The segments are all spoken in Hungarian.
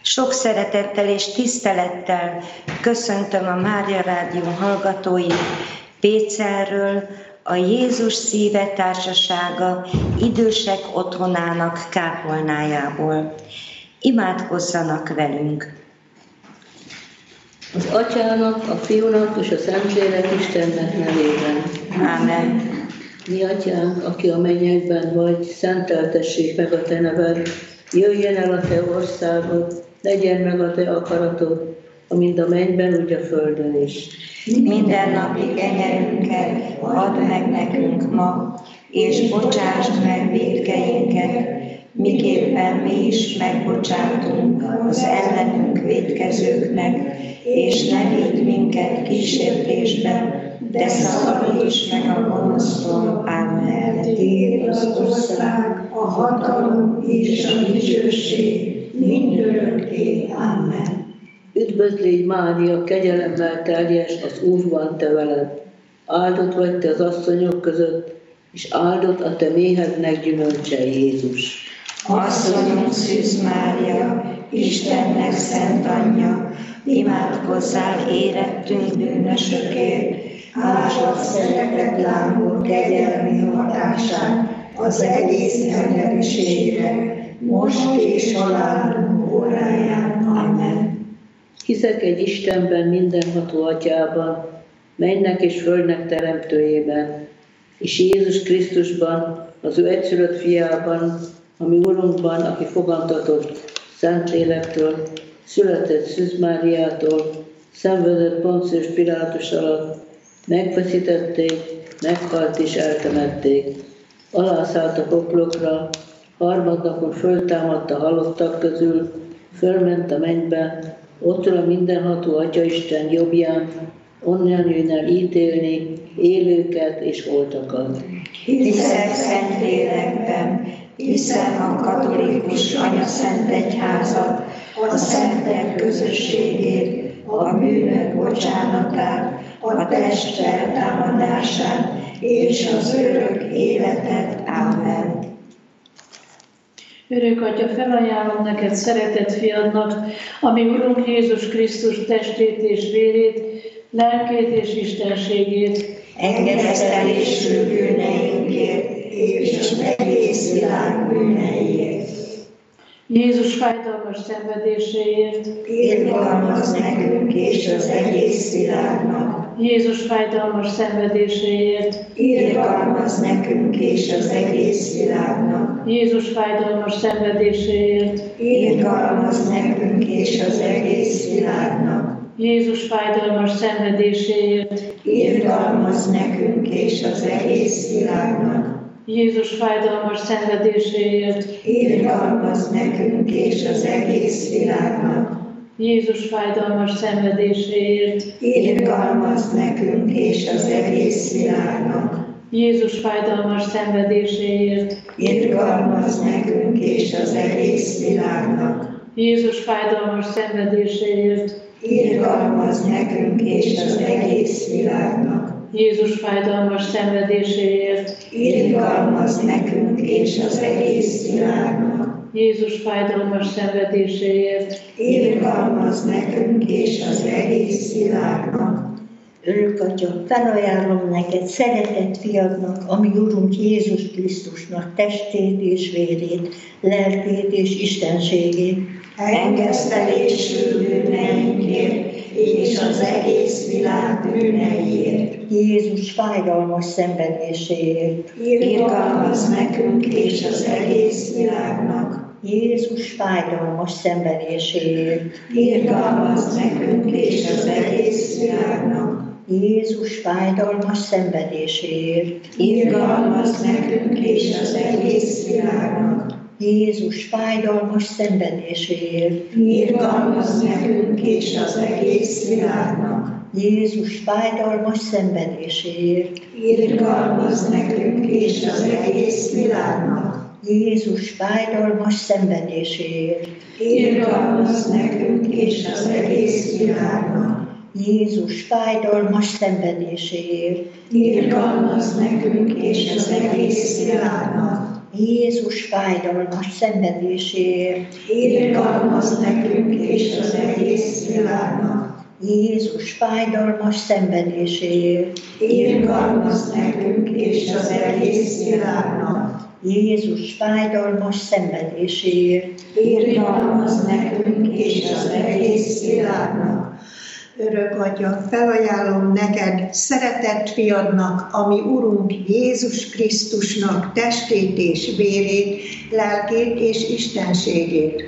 Sok szeretettel és tisztelettel köszöntöm a Mária Rádió hallgatóit Pécelről, a Jézus Szíve Társasága idősek otthonának kápolnájából. Imádkozzanak velünk! Az Atyának, a Fiúnak és a Szentlélek Istennek nevében. Ámen. Mi Atyánk, aki a mennyekben vagy, szenteltessék meg a Te neved, jöjjön el a Te országod, legyen meg a Te akaratod, amint a mennyben, úgy a földön is. Minden napi kenyerünket add meg nekünk ma, és bocsásd meg vétkeinket, miképpen mi is megbocsátunk az ellenünk vétkezőknek, és ne vigy minket kísértésbe, de szabadíts meg a gonosztól. Ámen. Tiéd az ország, a hatalom és a dicsőség mindörökké. Ámen. Üdvözlégy Mária, kegyelemmel teljes, az Úr van te veled. Áldott vagy te az asszonyok között, és áldott a te méhednek gyümölcse, Jézus. Asszonyunk Szűz Mária, Istennek szent anyja, imádkozzál érettünk bűnösökért, áldott szeretet lángol kegyelmi hatását az egész emberiségre, most és halálunk óráján. Amen. Hiszek egy Istenben, mindenható Atyában, mennek és földnek teremtőjében, és Jézus Krisztusban, az ő egyszülött fiában, a mi Urunkban, aki fogantatott Szentlélektől, született Szűz Máriától, szenvedett Poncius Pilátus alatt, megfeszítették, meghalt és eltemették. Alászállt a poklokra, harmadnapon föltámadt a halottak közül, fölment a mennybe, ott ül a mindenható Atyaisten jobbján, onnan jön el ítélni élőket és holtakat. Hiszek Szentlélekben, hiszem a katolikus anyaszent egyházat, a szentek közösségét, a bűnök bocsánatát, a test feltámadását és az örök életet. Ámen. Örök Atya, felajánlom neked szeretett fiadnak, ami Urunk Jézus Krisztus testét és vérét, lelkét és istenségét, Engedélyeztelésű bűneinkért és az egész világ bűneiért. Jézus fájdalmas szenvedéséért, Irgalmazz nekünk és az egész világnak. Jézus fájdalmas szenvedéséért, Irgalmazz nekünk és az egész világnak. Jézus fájdalmas szenvedéséért, Irgalmazz nekünk és az egész világnak. Jézus fájdalmas szenvedéséért, Irgalmazz nekünk és az egész világnak. Jézus fájdalmas szenvedéséért, Irgalmazz nekünk és az egész világnak. Jézus fájdalmas szenvedéséért, Irgalmazz nekünk és az egész világnak. Jézus fájdalmas szenvedéséért, Irgalmazz nekünk és az egész világnak. Jézus fájdalmas szenvedéséért, Irgalmazz nekünk és az egész világnak. Jézus fájdalmas szenvedéséért, Irgalmazz nekünk és az egész világnak. Jézus fájdalmas szenvedéséért, Irgalmazz nekünk és az egész világnak. Örök Atya, felajánlom neked szeretett fiadnak, ami Urunk Jézus Krisztusnak testét és vérét, lelkét és istenségét, Engesztelésű bűneinkért és az egész világ bűneiért. Jézus fájdalmas szenvedéséért, Irgalmazz nekünk és az egész világnak. Jézus fájdalmas szenvedéséért, Irgalmazz nekünk és az egész világnak. Jézus fájdalmas szenvedéséért, Irgalmazz nekünk és az egész világnak. Jézus fájdalmas szenvedéséért, Irgalmazz nekünk és az egész világnak. Jézus fájdalmas szenvedéséért, Irgalmazz nekünk és az egész világnak. Jézus fájdalmas szenvedéséért, Irgalmazz nekünk és az egész világnak. Jézus fájdalmas szenvedéséért, Irgalmazz nekünk és az egész világnak. Jézus fájdalmas szenvedéséért, irgalmaz nekünk és az egész világnak. Jézus fájdalmas szenvedéséért, Irgalmaz nekünk és az egész világnak. Jézus fájdalmas szenvedéséért, Irgalmaz nekünk és az egész világnak. Örök Atya, felajánlom neked szeretett fiadnak, ami Urunk Jézus Krisztusnak testét és vérét, lelkét és istenségét.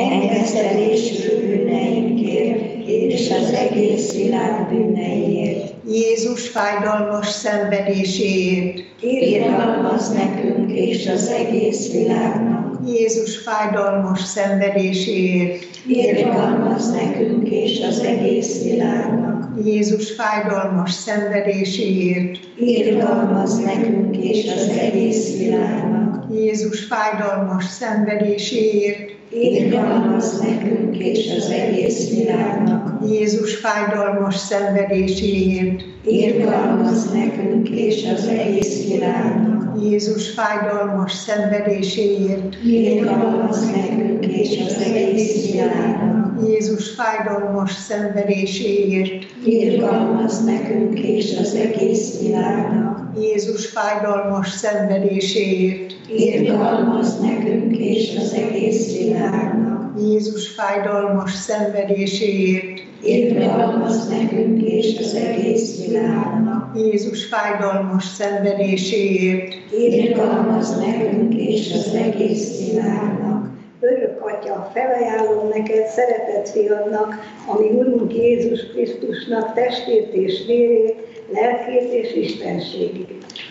Engesztelésű bűneinkért és az egész világ bűneiért. Jézus fájdalmas szenvedéséért. Irgalmaz nekünk és az egész világnak. Jézus fájdalmas szenvedéséért. Irgalmaz nekünk és az egész világnak. Jézus fájdalmas szenvedéséért. Irgalmaz nekünk és az egész világnak. Jézus fájdalmas szenvedéséért. Irgalmaz nekünk és az egész világnak. Jézus fájdalmas szenvedéséért. Irgalmaz nekünk és az egész világnak. Jézus fájdalmas szenvedéséért. Irgalmaz nekünk és az egész világnak. Jézus fájdalmas szenvedéséért. Irgalmaz nekünk és az egész világnak. Jézus fájdalmas szenvedéséért. Irgalmaz nekünk és az egész világnak. Jézus fájdalmas szenvedéséért. Irgalmaz nekünk és az egész világnak. Jézus fájdalmas szenvedéséért. Irgalmaz nekünk és az egész világnak. Örök Atya, felajánlom neked szeretett fiadnak, ami Urunk Jézus Krisztusnak testét és vérét, lelkét és istenségét.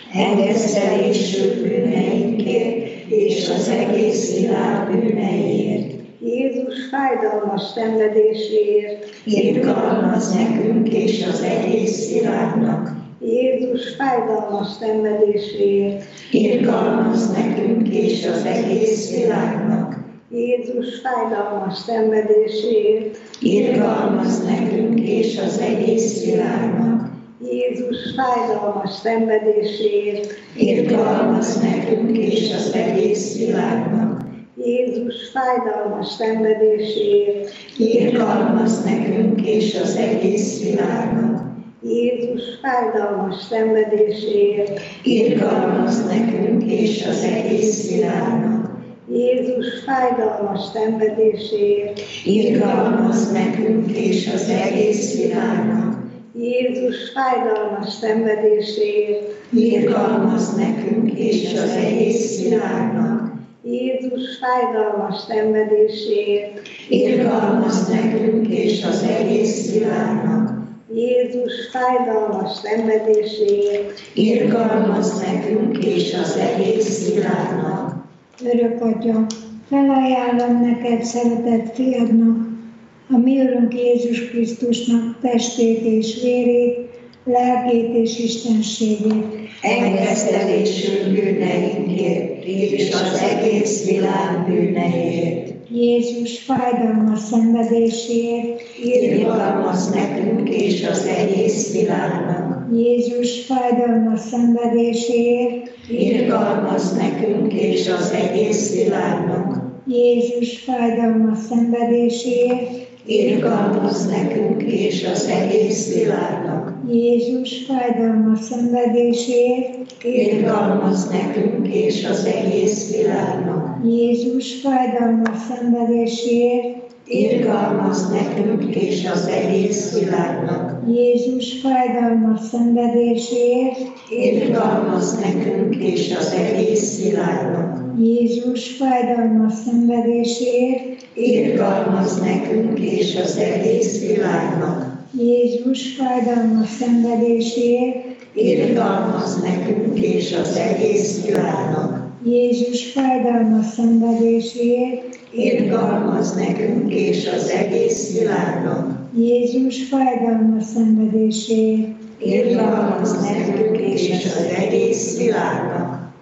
Engesztelésű bűneinkért és az egész világ bűneiért. Jézus fájdalmas szenvedéséért, Irgalmaz nekünk és az egész világnak. Jézus fájdalmas szenvedéséért, Irgalmaz nekünk és az egész világnak. Jézus fájdalmas szenvedéséért, Irgalmaz nekünk és az egész világnak. Jézus fájdalmas szenvedéséért, Irgalmaz nekünk és az egész világnak. Jézus fájdalmas szenvedéséért, Irgalmaz nekünk és az egész világnak. Jézus fájdalmas szenvedéséért, Irgalmaz nekünk és az egész világnak. Jézus fájdalmas szenvedéséért, Irgalmaz nekünk és az egész világnak. Jézus fájdalmas szenvedéséért, Irgalmaz nekünk és az egész világnak. Jézus fájdalmas szenvedéséért, Irgalmaz nekünk és az egész világnak. Jézus fájdalmas szenvedéséért, Irgalmaz nekünk és az egész világnak. Örök Atya, felajánlom neked szeretett fiadnak, a mi Urunk Jézus Krisztusnak testét és vérét, lelkét és istenségét. Engesztelésű bűneinkért és az egész világ bűneiért. Jézus fájdalmas szenvedéséért, Irgalmaz nekünk és az egész világnak. Jézus fájdalmas szenvedéséért, Irgalmaz nekünk és az egész világnak. Jézus fájdalmas szenvedéséért, Irgalmaz nekünk és az egész világnak. Jézus fájdalmas szenvedéséért, Irgalmaz nekünk és az egész világnak. Jézus fájdalmas szenvedéséért, Irgalmaz nekünk és az egész világnak. Jézus fájdalmas szenvedéséért, Irgalmaz nekünk és az egész világnak. Jézus fájdalmas szenvedéséért, Irgalmaz nekünk és az egész világnak. Jézus fájdalmas szenvedéséért, Irgalmaz nekünk és az egész világnak. Jézus fájdalmas szenvedéséért, Irgalmaz nekünk és az egész világnak. Jézus fájdalmas szenvedéséért, Irgalmaz nekünk és az egész világnak.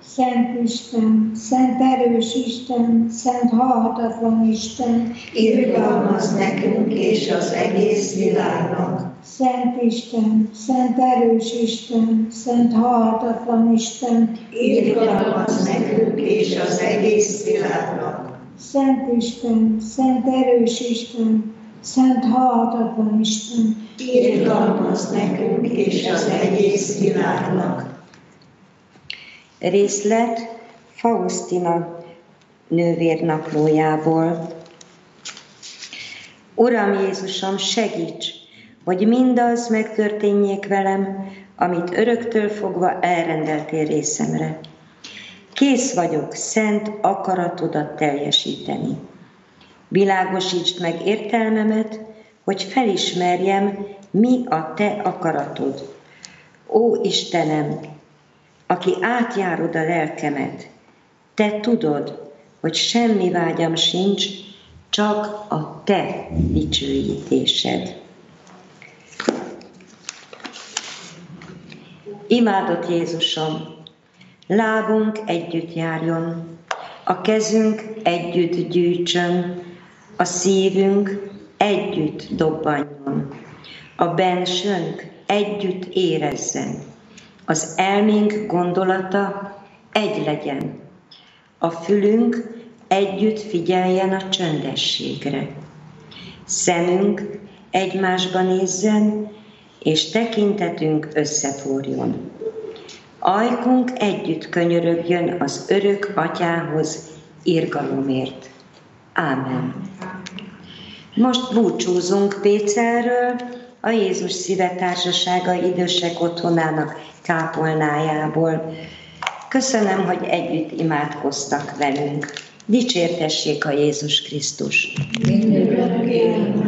Szent Isten, szent erős Isten, szent halhatatlan Isten, irgalmaz nekünk és az egész világnak. Szent Isten, szent erős Isten, szent halhatatlan Isten, Irgalmaz nekünk és az egész világnak. Szent Isten, szent erős Isten, szent halhatatlan Isten, Irgalmaz nekünk és az egész világnak. Részlet Faustina nővérnaplójából. Uram Jézusom, segíts, hogy mindaz megtörténjék velem, amit öröktől fogva elrendeltél részemre. Kész vagyok szent akaratodat teljesíteni. Világosítsd meg értelmemet, hogy felismerjem, mi a te akaratod. Ó Istenem, aki átjárod a lelkemet, te tudod, hogy semmi vágyam sincs, csak a te dicsőítésed. Imádott Jézusom, lábunk együtt járjon, a kezünk együtt gyűjtsön, a szívünk együtt dobbanjon, a bensőnk együtt érezzen, az elménk gondolata egy legyen, a fülünk együtt figyeljen a csöndességre, szemünk egymásba nézzen, és tekintetünk összeforjon. Ajkunk együtt könyörögjön az örök Atyához irgalomért. Ámen. Most búcsúzunk Pécelről, a Jézus Szíve Társasága idősek otthonának kápolnájából. Köszönöm, hogy együtt imádkoztak velünk. Dicsértessék a Jézus Krisztus! Mindörökké.